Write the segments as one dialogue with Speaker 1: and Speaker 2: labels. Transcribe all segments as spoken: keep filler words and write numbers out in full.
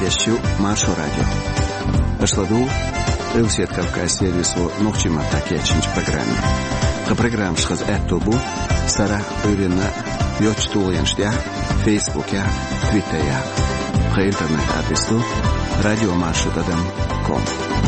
Speaker 1: ящу Маршал радио. Ашладу Элсет Кавказ сервису Нохчима такечинч программе. Ха программ шхаз эттобу Сара Өрена Йочтулянштя Фейсбуке, Твиттере. Ха интернет адресу радио маршал точка ком.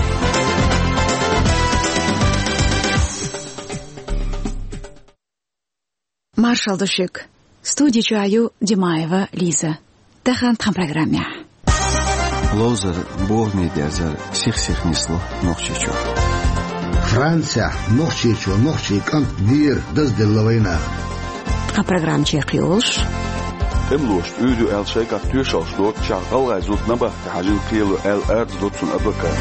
Speaker 2: Маршал Душик. Студия Чаю Димаева Лиза. Тахан там программе.
Speaker 1: Лозер Бог медиазар сих-сих несло нохчичу.
Speaker 3: Франция нохчичу, нохчикан дир дыздылла война.
Speaker 2: А программ Черкиолш.
Speaker 4: Эмлош үйдü элшайка түйшалшло чағал ғайзут наба хажил киелу әл әрд дотsun абака.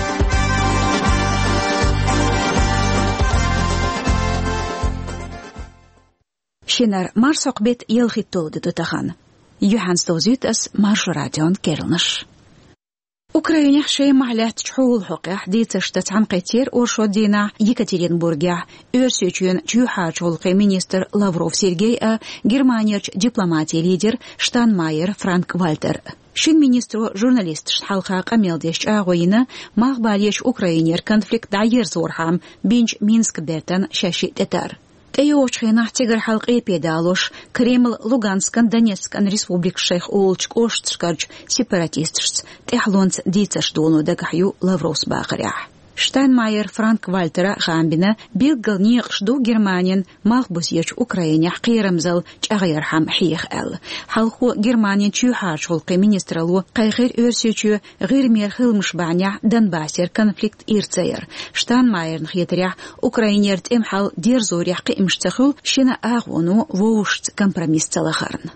Speaker 2: Шинар марсоқ бет елхит толды дутахан. Юханс дозит ас марш радион кернаш. Украине шей معلات تحول حقه ديت شتت عن قتير أورشو دينا يكاترينبورغيا أرسيتشون جوحاج والقي مينستر لافروف سيرجي جرمانيا دبلوماتي ليدر شتان ماير فرانك والتر شين مينسترو جورناليست حلقة قميل ديش أغوينا مغباليش أوكراينير كونفليكت داير زورهام بينج مينسك بيرتن شاشي تتر تيوشخينا تيغر حلقي بيدالوش كريمل لوغانسكن دونецкан республик шейх олчк оштскарч сепаратистшц техлонц дицаш долну дагахю лаврос бахарях Штайнмайер Франк Вальтера Хамбина билгал нيقشدو Германиян махбусьяч Украине قيرمزل чагайрхам хих эл халху Германия чухачул министрлу кайхер өрсөчү гырмер хылмыш баня Донбассер конфликт ирцейр Штайнмайер хетрях Украинер темхал дерзорях кымштахул шина агону воушт компромисс целахарн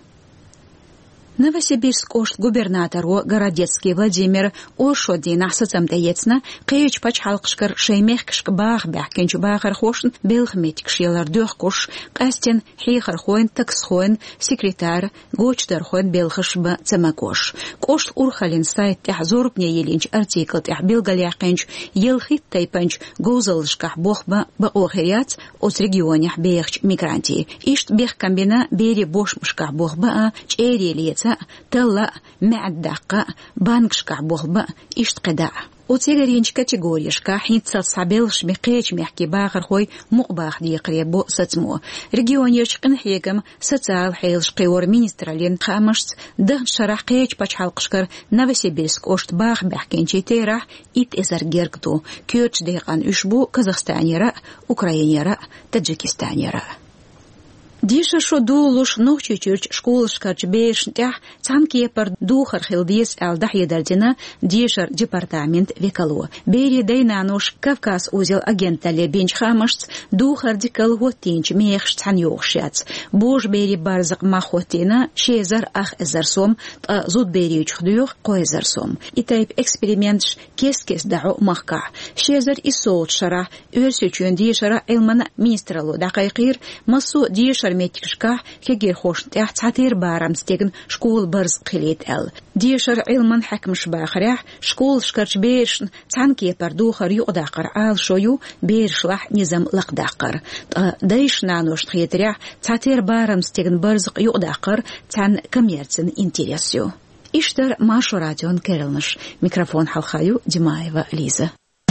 Speaker 2: Новосибирск ошт губернатору Городецкий Владимир Ошодин асацам таецна кыйч пач халкышкар шеймехкшк бах бахкенч бахар хошн белхметик шелар дөхкуш кастен хихар хоин таксхоин секретарь гочтар хоин белхышба цамакош кошт урхалин сайт тахзорбне елинч артикл тах белгалякенч елхит тайпанч гозалшках бохба баохият от регионе бехч мигранти ишт бех комбина бери бошмшках бохба черелиец تلا معدقة بانكشكع بوخبا اشتقدا وتيغرينش كاتيجوريشكا حين تصابيلش بقيش محكي باخر خوي مقباخ دي قريبو ستمو ريجيونيش قنحيكم ستال حيلش قيور مينسترالين خامشت دهن شرح قيش باش حلقشكر نوسيبيرسك اوشت باخ بحكينشي تيراح ايت ازر جيركتو كيوتش ديقان اشبو كازاخستاني را اوكرايني را تاجيكستاني را Диша шоду луш нохчи чурч школышкарч бешнтях цанки пар духар хилдис алдах едальдина дишар департамент векало. Бери дейнануш Кавказ узел агентале бенч хамашц духар дикал готинч мехш цан йохшац. Бож бери барзак махотина шезар ах эзарсом та зуд бери чхдух койзарсом. И тайп эксперимент кес-кес дау махка. Шезар и солт шара өрсөчөн дишара элмана министралу дакайкыр масу дишар метикшка хегер хошнтях цатир барамстеген школ барз қилет әл. Дешар илман хакмш бахарях школ шкарч бешн цанки пардухар юqdaqar ал шою бершлах низам лaqdaqar. Дайшнануш тхетрях цатир барамстеген барз юqdaqar цан коммерцин интересю. Иштар Машу радион керилныш. Микрофон халхаю Димаева Лиза.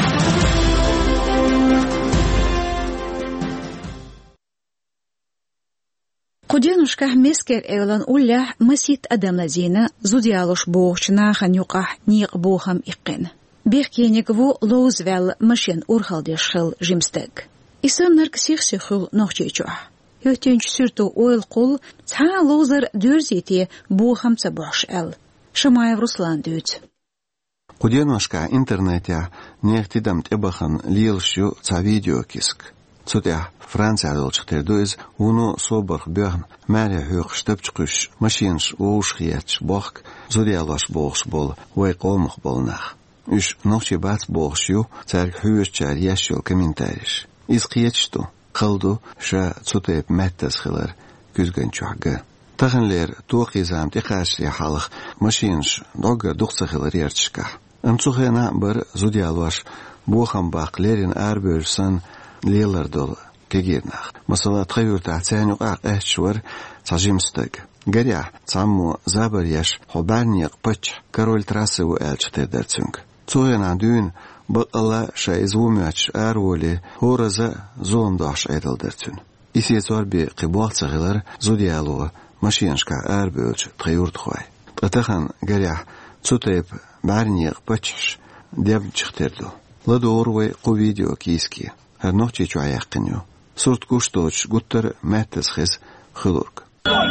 Speaker 2: Куденушка мескер эйлан улля масит адамладина зудиалуш боохчна ханюках ниq боохам иккен. Бехкенегву лоузвел машин урхалдешхил жимстег. Исаннар ксихсихил нохчичуа. Йотенч сүрту ойл кул ца лоузер дөрзити боохам цабош эл. Шамаев Руслан дүйт.
Speaker 1: Куденушка интернете нехтидам тебахан лилшу ца видео киск. Цудя Франция долчтердуз уну собор бёрн мэрэ хёхштөп чыкыш машинш оушхияч бок зодиалаш бокс бол вай комх болнах үш нохчи бац боксю царг хөөчар яшыл комментариш изкиячту калду ша цутеп мэттас хылар күзгөн чуага таханлер туохизам тихашли халых машинш дога духсахылар ярчка амцухена бір зодиалаш бохам баклерин арберсон ليلر دول كجيرناخ مثلا تغير تعتاني وقع أشور تجيمستك Гаря цамму забарьяш хобарниق пач король трассы у элчте дерцунг. Цояна дюн бакала шайзвумяч арволи хораза зондаш эдел дерцун. Иси цорби қибуақцағылар зодиалуға машиншка арбөлч тғайурд хуай. Атахан гаря цутайп барниқ пачш деб чхтерду. Ладоорвай қу видео киски. Харнохчи чуаяққиню. Сурт кушточ гуттар мәттіз хыз хылург.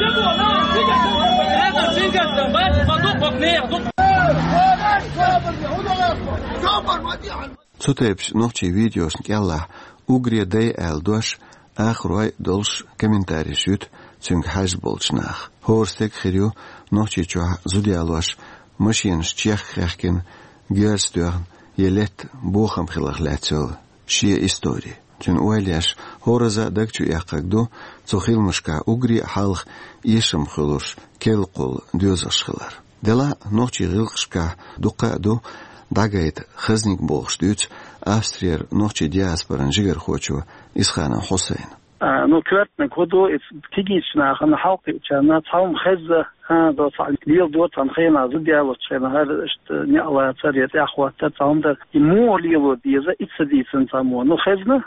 Speaker 1: Цутайпш нохчи видеос нкелла угрия дай элдуаш ахруай долш комментарий шют цунг хаж болчнах. Хорстек хирю нохчи чуа зудиалуаш машинш чех хехкин герстуагн елет бухам хилах ләтсөл шия истории. Чун уайляш хораза дагчу яқагду цохилмышка угри халх ешым хылуш келқул дюзашхылар. Дела нохчи гылқшка дуқаду дагайт хызник болғштуц Австриер нохчи диаспоран жигер хочу Исхана Хусейн.
Speaker 5: Ну квертна коду кигична хана халқи чана цаум хеза до цал дил до цан хена зудиало чена хар ишт не ала царет ахвата цаумда ему лило диза ицдисен цамо ну хезна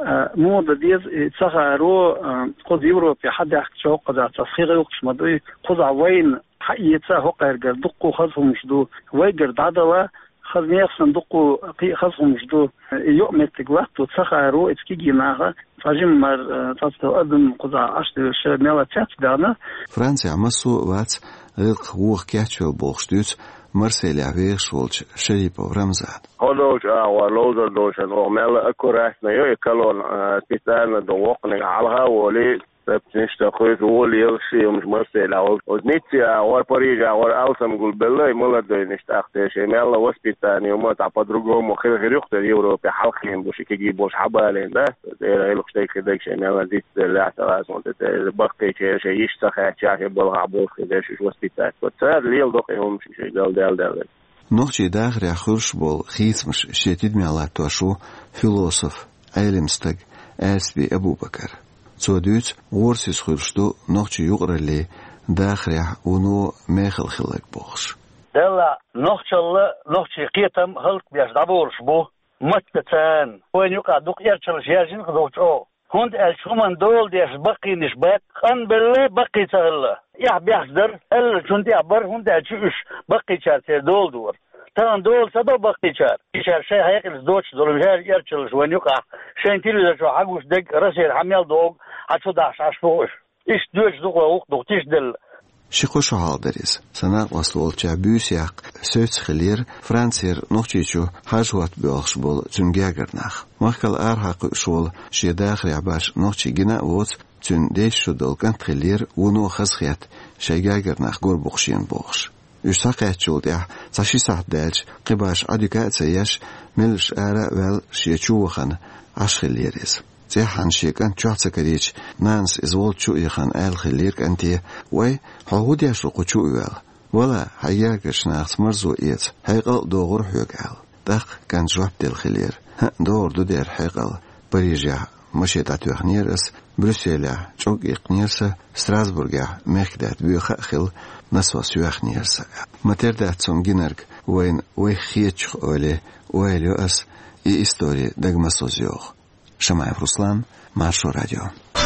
Speaker 5: موضة ديز تسخروا قد يوروبي حد يحكي شو قد تصخير يوقش مدوي قد عوين حقيقة هو قيرجر دقو خذهم مشدو ويجر دعدوا خذ نيخسن دقو قي خذهم مشدو يؤمت وقت وتسخروا اتكيجي ناها فاجم مر تصدق أدم قد عشت ميلا تات دانا
Speaker 1: فرنسا مسو وات غيق ووخ كاتشو بوخشتوت مرسيل عبير شولش شريبة ورمزات.
Speaker 6: هلوش أولوزر دوش الأغمال أكورات نيو يكالون تيتان دوقنك علىها ولي تبتنشت أخويت ولي يغشي ومش مرسيل أول ودنيتي أول بريجا أول أوسم قول بالله يمولا دوي نشتاقتش يمالا وسبيتاني يومات عبا دروغهم وخير غير يختر يوروبي حلقين بوش يكيجي بوش حبالين ده إيرا يلوشتاي كدكش يمالا ديت لعتراز وانت بقيت شي يشتخي شاكي بلغ عبوخ كدش وسبيتات وتسار ليل دوقي هم شي دال دال دال
Speaker 1: نوخشي داخر يخرش بول خيثمش شتيد ميالات توشو فيلوسوف علمستق أسبي أبو بكر توديت ورسيس خرشتو نوخشي يغرلي داخر ونو ميخل خلق بوخش
Speaker 7: دلا نوخشي الله نوخشي قيتم خلق بياش دابورش بو متتان وين يقع دوق يرشل شياجين خدوش او هند الشومان دول ديش بقي نشبات خان بالله بقي تغلا يح بيحضر هل شنتي عبر هند الشوش بقي شارتي دول دور تان دول سبب بقي شار شار شيء هيك الزوج دول مش يرشل وين يقع شين تيلو ده شو حقوش دق رسيل حميل دوغ هاتشو داش عشفوش إيش دوش دوغ ووق دوغ تشدل
Speaker 1: شيخوش حالدريز سنة وصلول جابيوس ياق سوتس خلير فرانسير نوخشيشو حاجوات بيوخش بول تنجاقرناخ مخكال آرحاق شول شي داخل عباش نوخشي جنا ووت تن ديش شو دولكان خلير ونو خزخيات شيقاقرناخ قور بوخشين بوخش يشتاقيات شول ديح تاشي ساعت دالج قباش عدوكات سياش ملش آرا وال شيچووخن عش خليريز زيحان شيكان تشوحت كريش نانس إزول شو يخان آل خليرك أنتي وي حهود يشرقو شو يوال ولا حياكش ناخت مرزو إيت حيقل دوغر حيوكال داق كان جواب ديل خلير دور دو دير حيقل بريجا مشيت عتوخ نيرس بروسيلا شوق إقنيرسا ستراسبورغا ميخدات بيوخا خل نسوا سيوخ نيرسا ماتيردات سون جينرك وين وي خيتش أولي ويليو أس إي إستوري دقما سوزيوخ Шамаев Руслан, Маршо радио.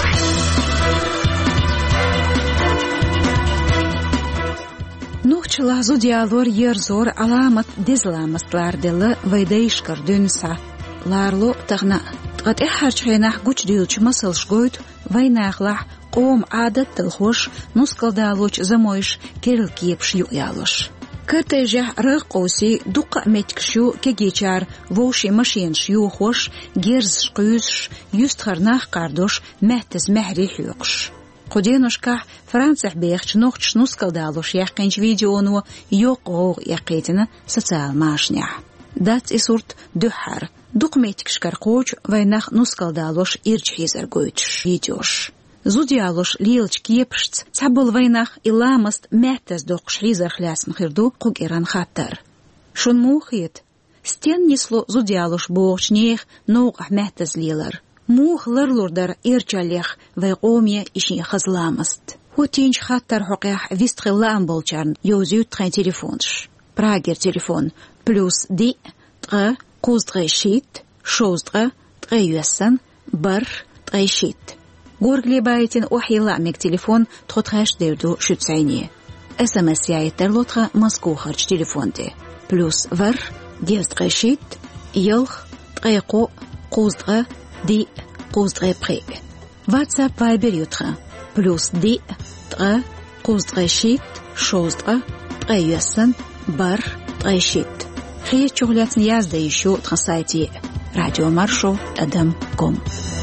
Speaker 2: Нухчла зудиалор ерзор аламат дизламастлар делы вайдайшкар дюнса. Ларло тагна тгат эхарчхенах гуч дилч масалшгойт вайнахлах قوم عادت تلخوش نسكالدالوش زمويش كيرل كيبش يويالوش. كرتجه رقوسي دق متكشو كجيچار ووشي ماشين شيو خوش جيرز شقيوش يستخرناخ قاردوش مهتز مهري حيوقش قدينوشكا فرانسح بيخش نوخش نسكالدالوش يحقنش فيديونو يوقوغ يقيتنا سوциал ماشنيح دات إسورت دحر دق متكش كرقوش ويناخ نسكالدالوش إرجحيزر قويتش فيديوش زوديالوش ليلش كيبشت صبل ويناخ إلامست مهتز دوقش حيزر خلاص مخيردو قوق إيران خاطر شون موخيت ستين نسلو زوديالوش بوغش نيخ نوق مهتز ليلر موخ لرلور در إرجاليخ ويقومي إشي خزلامست هو تينش خاطر حقيح فيستخلان بولشارن يوزيو تخين تليفونش براغير تليفون بلوس دي تغ قوز تغي شيت شوز تغ تغي يوسن بر تغي شيت غورغلي بايتين وحيلا ميك تليفون تخوتخاش ديردو شوتسعيني اس ام اس يايتر لوتخ مسكو خرج تليفون دي بلوس فر ديز تغي شيت يلخ تغي قو قوز تغ دي قوز تغي بخي واتساب فايبر يوتخ بلوس دي تغ قوز تغي شيت شوز تغ تغي يوسن بر تغي شيت خي شغلات نياز دي شو تخصايتي راديو مارشو أدم كوم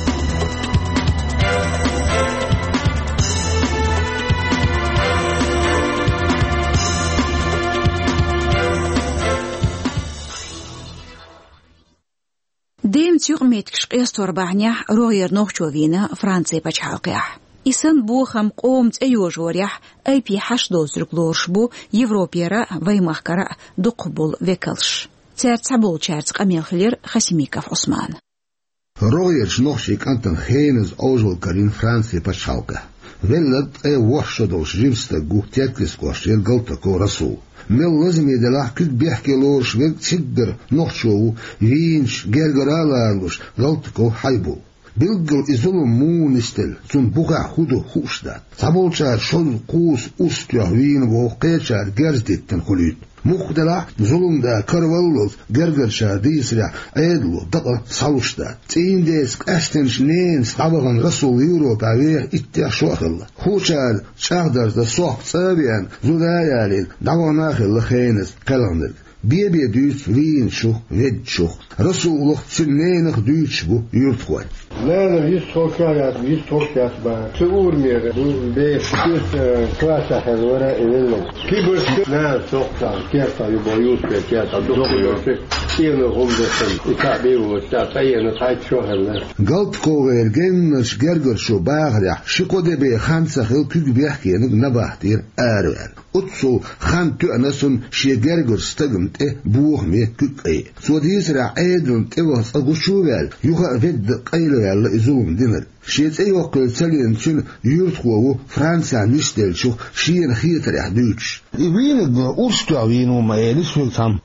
Speaker 2: ديم تيغ ميتكش قيستور بعنيح روغير نوخشوفينا فرانسي بچحالقيح إسان بوخم قومت أيو جوريح أي بي حش دوزرق لورشبو يوروبيرا ويمخكرا دقبول ويكلش تيرتسا بولچارتق أميلخلير خسيميكاف عثمان
Speaker 3: روغير نوخشيك أنتن خينز أوجول كارين فرانسي بچحالقيح ولد أي وحشدوش جيمستقو تيكلسكوش يلقلتكو رسول مل لازم يدلع كد بيحكي لورش ويك تسدر نوخشو وينش جرجرالارلوش غلطكو حيبو بيلقل إزولو مو نستل تون بوغا خودو خوشدات تابولشار شل قوس أستيا وين وقيتشار جرزدت تنخليد مخدلع ظلم دا كرولوز جرجرشار ديسرع عيدلو دقل صلوشدات تين ديسك أشتنش نينس طبغن رسول يوروبا ويه اتيا شوخل خوشار شاهدر دا صوح صابيان زودايالين دعواناخل لخينس قلندر بيبي دوت وين شو ود شو رسول سنينخ دوت شبو يرتخوي
Speaker 8: لا لا يستوكيات يستوكيات با تقول مير بيش كيف كلاسة هذورة إلهم كيبرش نا سوكتا كيفتا يبويوس كيفتا دوكيوس كيف نقوم بسن يتعبيه وتعطيه نتعيد شو هلا
Speaker 3: قلت كوغير جنش جرجر شو باغريح شكو دي بي خانسة خيل كيك بيحكي نباحتير آروان أتصو خان تؤنسون شي جرجر استقمت إيه بوغ مي كيك إيه سوديس رع عيدون تيوهس أغشوغال يوغا فيد قيلو يالا إزوم دينر شيت أي وقت تلين شن يرتخوه فرنسا نشتل شو شين خيتر يحدوش
Speaker 9: وين أرستو وينو ما يلس وقتهم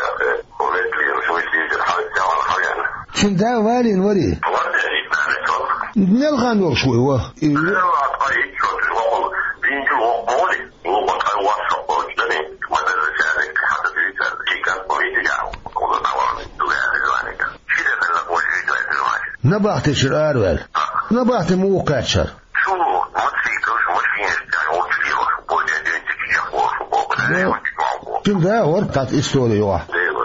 Speaker 9: شن دا والين وري نلغى نور شوي واه نبعت شرار وال نبعت موقع شر
Speaker 10: شو ما تفيدو شو ما تفيدو شو
Speaker 3: شن دا ورقت استولي واحد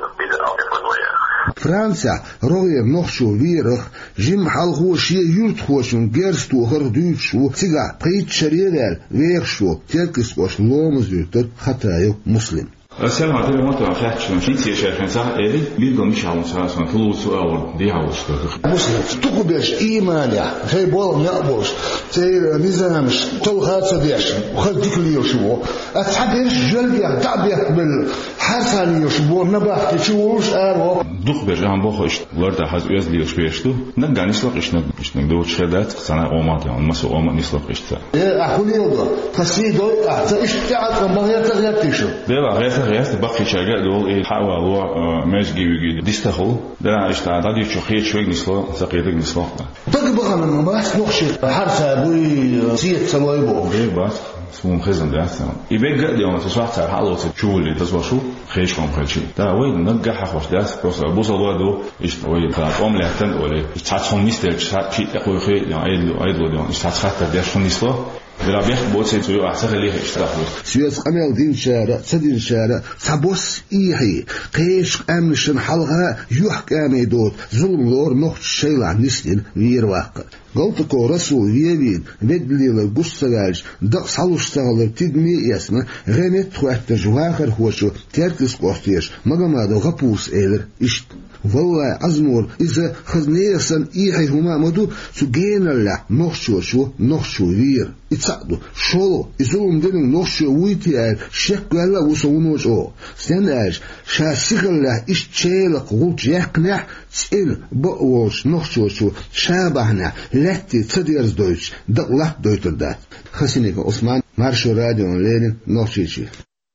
Speaker 3: فرنسا روغير نوخشو ويرخ جيم حالخو شي يرتخوشن جرستو خردوشو تيغا قيت شريغال ويخشو تيكسكوش لومزيوتر خطايو مسلم
Speaker 11: السلام عليكم ورحمة الله وبركاته. شنو شايفين صح؟ إيه بيلقوا مش على مسألة سواء فلوس أو دي عاوز كذا.
Speaker 9: مسلم تقبلش إيمانه في بول يقبلش تير ميزانش تلخات صديش وخلتك لي شو أتحدث جلبي تعبي بالحرثاني شو نبأ تشوفش أرو.
Speaker 11: دخ برجعان بخش ورد حز يز لي شو يشتو نقدر نسلق إيش نقدر إيش نقدر شهادات سنة أومات يعني مسوا أومات نسلق إيش تا.
Speaker 9: إيه أقول يلا تسيدو أحتى إيش تعرف ما هي تغير تيشو.
Speaker 11: بلا غير غير بقي شجع دول إيه حاول هو ماشي يجي ديستخل ده اشتغل عادي شو خير شوي نسلق سقيتك نسلق.
Speaker 9: تقبل أنا ما بس نخشى حرث أبوي سيد سوايبو.
Speaker 11: إيه بس سوم خزن ده أصلا. يبقى قد يوم تصبح تعال حاله تشوف اللي تصبح شو خيش كم خيشي. ده وين نجح خوش ده بس بوصل وادو إيش وين فقام لهتن ولا تحصل نستل شيء أخوي خير يعني عيد عيد ولا إيش تحصل ده شو نسلق. بلا بيح بوتسي توي أحسن ليه اشتراكه.
Speaker 3: سويس قميل دين شارع سدين شارع سبوس إيحي قيش أمنشن حلقة يحكي أميدوت ظلم لور نخت شيلع نسلين وير واقع. قلتكو رسول يبين بدليل قصة دق صلوش تغلر تدمي يسمى غمت خوات جواخر خوشو تركز قوستيش مقامادو غبوس إيلر إشت. والله عزمور إذا خزنيسن إيحي هما مدو سجين الله نخشو شو نخشو وير يتصعدو شولو إزولم دين نخشو ويتيال شكو الله وصونوش أو سناج شاسيخ الله إش تشيلق غوش يقنح تسئل بقوش نخشو شو شابهنا لاتي تديرز دوش دق لات دويتر دات خسينك عثمان مارشو راديو لينين نوشيشي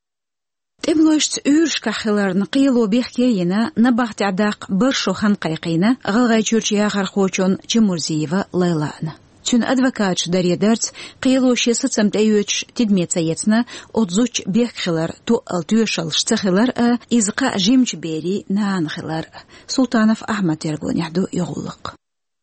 Speaker 2: تبلوشت أورش كخلر نقيلو بيحكينا نبغ تعداق برشو خنقيقينا غلغي تشورشي آخر خوشون جمورزيفا ليلانا تون أدفكاتش داريا دارت قيلو شي ستسم تأيوش تدميت سيتنا أتزوج بيح خلر تو التوشل شتخلر إزقاء جيمش بيري نان خلر سلطانف أحمد تربون يحدو يغلق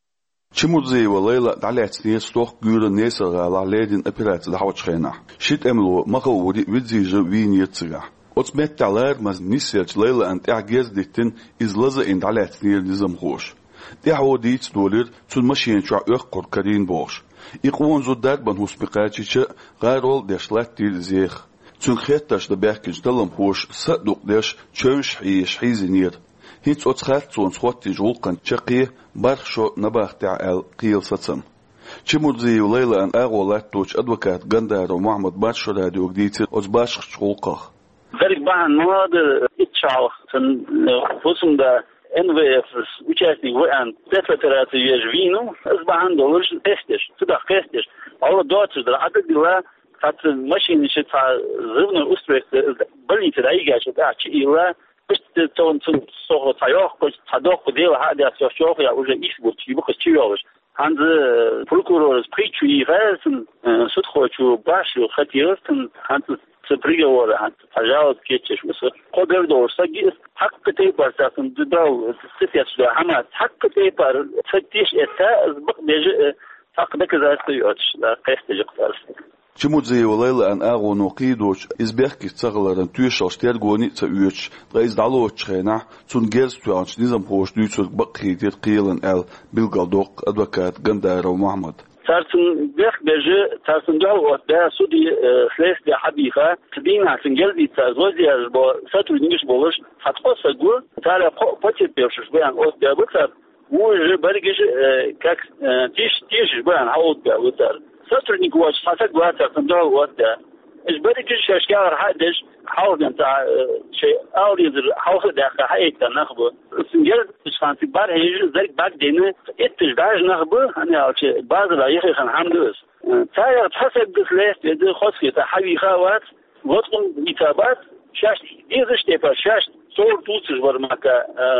Speaker 4: Чимудзей валейла далец не стох гюра несера ла ледин операция дахвачхена. Шит эмло махауди видзижа виньецга. От металлер маз нисерч лейла ант агез диктин излаза ин далец не низам хош. Тяудиц доллар цун машин ча өх коркарин бош. Иқвон зудат бан хуспиқачича гарол дешлат дилзех. Цун хетташ да бехкич далам хош садук деш чөш хиш хизинир. هيت أتخاف تون صوتي جولقن شقيه برشو نباختع القيل ستم. شمودزي وليلة أن أغولات توش أدوكات غندار ومحمد برشو راديو جديد أتباشخ جولقه.
Speaker 7: ذلك بعد نواد إتشاو تن فوسم دا إنفيفس وشاتي وأن تفترات يجوينو أصبحن دولش تستش تدخ تستش. الله دوتش در عدد لا فات ماشين شتا زبن أستريك بلي تدعيجا شتا إلا بس تون تون صغر تياخ كل صداق بديل هذا السياق يا وجه يسبوت يبقى تيجاوش عند بروكورور سبريتشوي فاسن سدخل شو باش وختيرتن عند سبريجا ولا عند تجاوز كيتش بس قدر دور سجي حق تيبر سافن دداو ستياس حمات حق تيبر فتيش اتا بق بيجي حق دكذا استيوتش لا قيست جقتار
Speaker 4: Чимудзей валейла ан агу нокидоч избехки цагларан түйшал штергони цаюч гайз далочхена цун герс туанч низам хош дүйцөк бакхитер кыйлан ал билгалдок адвокат Гандаров Мухаммад
Speaker 7: تارسن بيخ بيجي تارسن جو وده سودي خلاص دي حبيخة تبين عشان جلدي تزوجي أجبو ساتو نيجش بولش هتقص أقول ترى بتي بيرشش بيان أوت بيعبر وجه برجش كاك تيش تيش بيان هود بيعبر ساتو نيجواش ساتو قوات تارسن جو وده إيش برجش أشكال حدش حاول أنت شيء أول يزر حاول داخل حياة نخبه سنجل تشانتي بار هيج زرق بعد دينه اتجاج نخبه أنا أشي بعض رأيه خن حمدوس تاير تحسب بسلاس يد خاصية حبي خوات وطن إتابات شاش إيزش تبى شاش صور توصل برمكة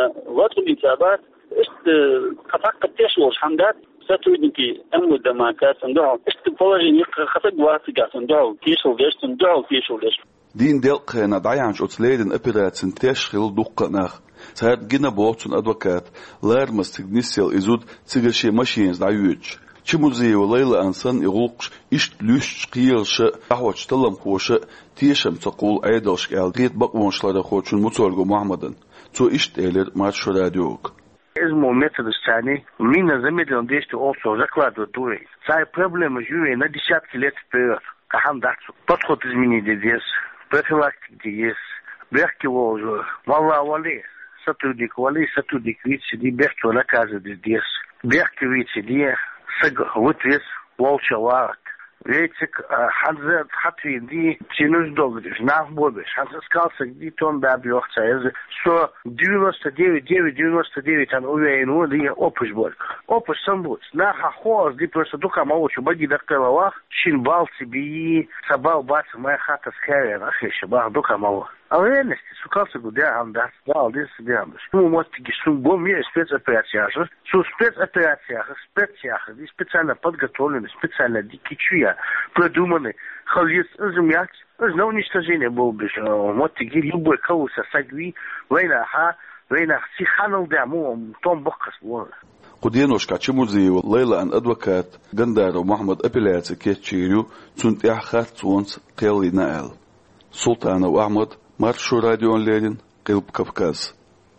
Speaker 7: وطن إتابات است قطع تشوش حمدات ستودنكي أمو دماكات صندوق است فوجي خطق واسقة صندوق كيشو ليش صندوق كيشو ليش
Speaker 4: دين دلق هنا دعيانش أتليدن أبيراتسن تشغل دقة نخ سهر جنا بوتسن أدوكات لار مستغنيسيل إزود تيجشي ماشينز دعيوج شموزي وليلة أنسان يغلقش إشت لوش قيلش أحوش تلم خوش تيشم تقول عيدلش قال قيت بقونش لدى خوشن متولغو محمدن تو إشت إيلر مارشو راديوك
Speaker 12: Измо метода страни, мина замедлен действие also закладывает дури. Цай проблема живее на десятки лет вперед. Кахан дацу. Подход изменить здесь, профилактик здесь, бехки ложу, вала вали, сотрудник вали, сотрудник вид сиди, бехки наказывает здесь. Бехки вид сиди, сыг вытвес, волча ларак. Рейтик ханза хатви ди чинуш догдиш нах бобеш ханза скалса ди тон бабиохца ez so девяносто девять девять девяносто девять an уверен ди опуш борг опуш самбут на хахоз ди просто дука маучу баги даккалах чин балси би сабал бац моя хата ская ахи шабах дука мау Алвенность, сукался гудя андас, дал дис биандаш. Ну вот таки сум бомбе спецоперация, су спецоперация, специях, ди специально подготовлены, специально дикичуя, продуманы. Халис изумять, на уничтожение был бы, вот таки любой кауса сагви, война ха, война сиханул даму, том бокас вон.
Speaker 4: قدينوشكا تشموزيو ليلى أن أدوكات غندارو محمد أبيلاتي كيتشيريو تنت إحخات تونس قيلي نائل سلطان وأحمد مارشو راديو ليلين قلب كفكاز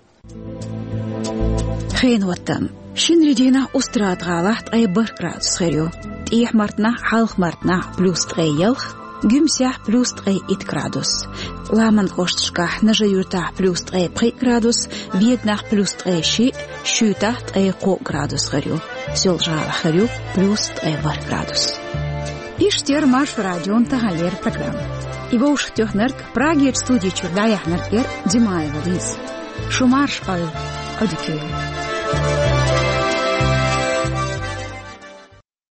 Speaker 2: خين وطن شين ريدينا أستراد غالات أي بركرات سخيريو تيح مرتنا حالخ مرتنا بلوس تغي يلخ جمسيح بلوس تغي إت كرادوس لامن خوشتشكاح نجا يرتاح بلوس تغي بخي كرادوس فيتناح بلوس تغي شي شو تحت أي قو كرادوس خيريو سيول جارة خيريو بلوس تغي بر كرادوس إشتير مارش راديو انتهالير программ Ивоуш тёхнерк Праге студии чурдаях неркер Димаева Лиз. Шумарш ал одикею.